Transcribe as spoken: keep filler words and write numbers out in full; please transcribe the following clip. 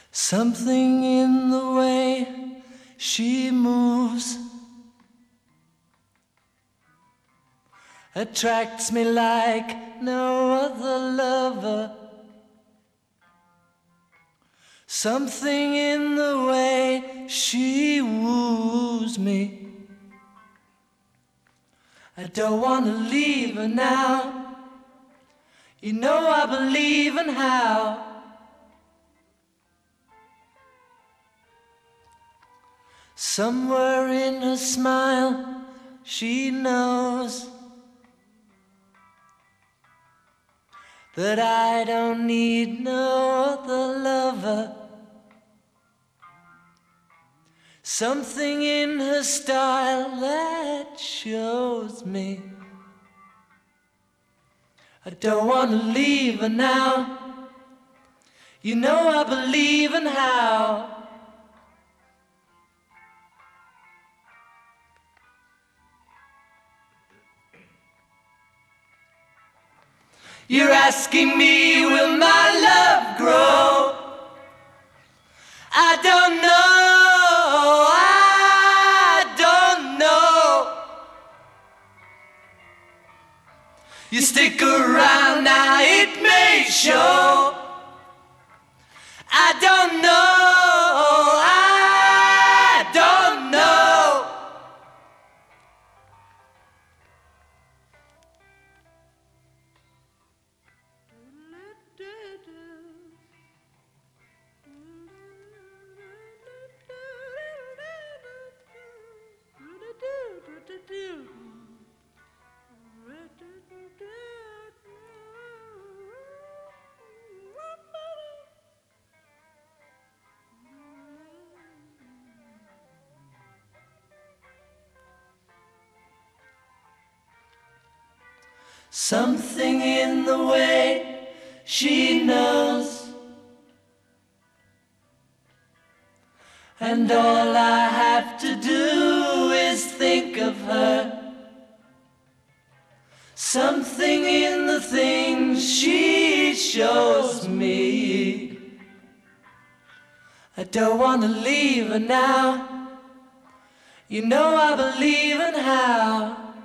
Something in the way she moves attracts me like no other lover. Something in the way she woos me. I don't wanna leave her now. You know I believe in how. Somewhere in her smile she knows that I don't need no other lover. Something in her style that shows me I don't wanna leave her now. You know I believe in how. You're asking me, will my love grow? I don't know, I don't know. You stick around now, it may show. I don't know, I don't know. Something in the way she knows, and all I have to do is think of her. Something in the things she shows me. I don't wanna leave her now. You know I believe in how.